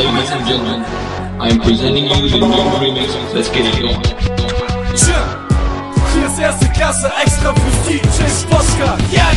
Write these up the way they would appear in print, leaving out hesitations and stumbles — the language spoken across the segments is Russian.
ladies and gentlemen, I am presenting you the new remix. Let's get it going. Hier ist erste Klasse, extra für DJ Шпошка.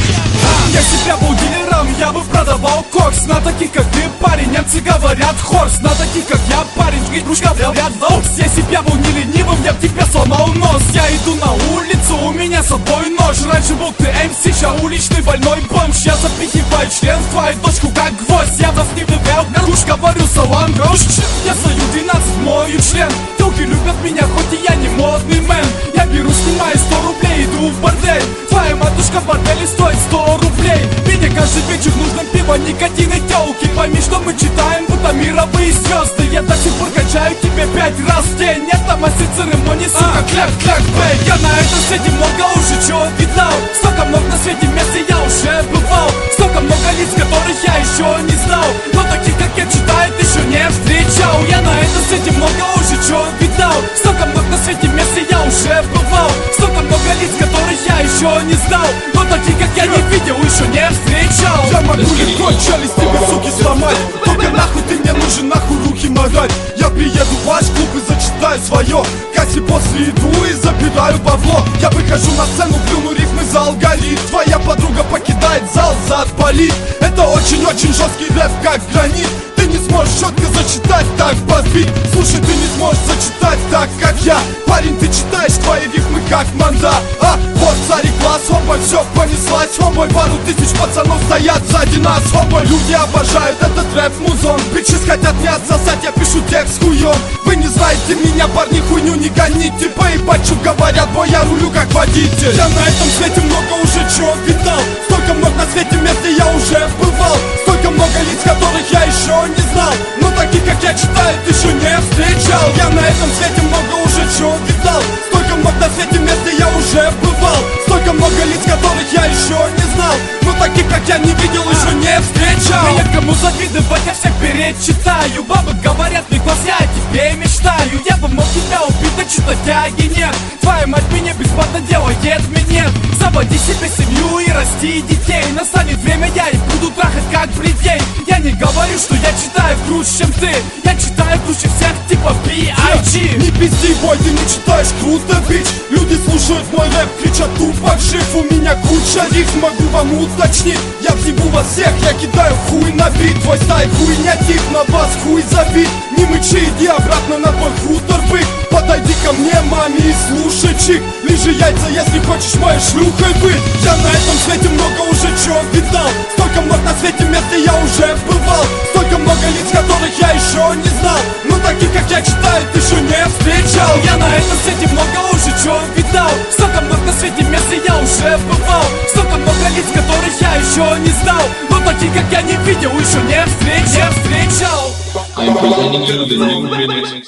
Я себя был дилером, я бы продавал кокс. На таких как ты, парень, немцы говорят хорс. На таких как я, парень, игрушка говорят нокс. Я себя был не ленивым, я в тебе сломал нос. Я иду на улицу, у меня с собой нож. Раньше был ты МС, сейчас уличный больной бомж. Я запихиваю член в твою дочку как гвоздь. Я вас не влюбил, уж говорю салам, грош. Я стою 12, мою член. Телки любят меня, хоть и я не модный мэн. Я беру, снимаю 100 рублей, иду в бордель. Твоя матушка в борделе стоит 100 рублей. Мне каждый вечер нужно пиво, никотин и телки. Пойми, что мы читаем, будто мировые звезды. Я до сих пор качаю тебе 5 раз в день. Это мастер церемонии, сука, кляк, бэй. Я на этом свете много уже чего видал. Столько много на свете мест я уже бывал. Столько много лиц, которых я еще не знал. Но таких, как я, читает, еще не встречал. Я на этом свете много уже чего видал. Столько много на свете мест я уже бывал. Столько много лиц, которых я еще не знал. Но таких, как я, не видел, еще не встречал. Я могу легко челюсть тебе, суки, сломать. Только нахуй ты мне нужен, нахуй руки морать. Я приеду в ваш клуб и зачитаю свое. Касси после иду и забираю бабло. Я выхожу на сцену, плюну рифмы за алгоритм. Твоя подруга покидает зал за отпалит. Это очень-очень жесткий рэп, как гранит. Ты не сможешь четко зачитать так подбит. Слушай, ты не сможешь зачитать так, как я. Парень, ты читаешь твои рифмы как манда. Вот царь и класс, хомбой, все понеслась. Хомбой, пару тысяч пацанов стоят сзади нас. Хомбой, люди обожают этот рэп музон. Бичес хотят мне отсосать, я пишу текст хуем. Вы не знаете меня, парни, хуйню не гоните. Поебать, что говорят, бо я рулю как водитель. Я на этом свете много уже чего видал. Столько много на свете мест, где я уже бывал. Столько много лиц, которых я еще не знал. Но таких, как я, читают, еще не встречал. Я на этом свете много уже чего видал. Столько много на свете мест, где я уже бывал. Столько много лиц, которых я еще не знал. Но таких, как я, не видел, еще не встречал. Мне кому завидовать, я всех перечитаю. Бабы говорят, мне класс, я о тебе мечтаю. Я бы мог тебя убить, да что-то тяги нет. Твоя мать меня бесплатно делает минет. Заводи себе семью и расти детей. Настанет время, я их буду трахать как бредей. Я не говорю, что я читаю круче, чем ты. Я читаю круче всех, типа B.I.G. Не пизди, бой, ты не читаешь, круто, бич. Люди слушают мой рэп, кричат тупо жив. У меня куча рифм, могу вам уточнить. Я взъебу вас всех, я кидаю хуй на бит. Твой стайл хуйня тип, на вас хуй забит. Не мычи, иди обратно на твой хутор, бык. Подойди ко мне, маме, и слушай, чик. Лижи яйца, если хочешь моей шлюхой быть. Я на этом свете много уже чего видал. Столько много на свете мест, где я уже бывал. Столько много лиц, которых я еще не знал. Но таких, как я, читают, еще не встречал. Я на этом свете много уже чего видал. Столько много на свете мест, где я уже бывал. Столько много лиц, которых я еще не знал. Но таких, как я, не видел, еще не встречал. I am presenting you the new remix.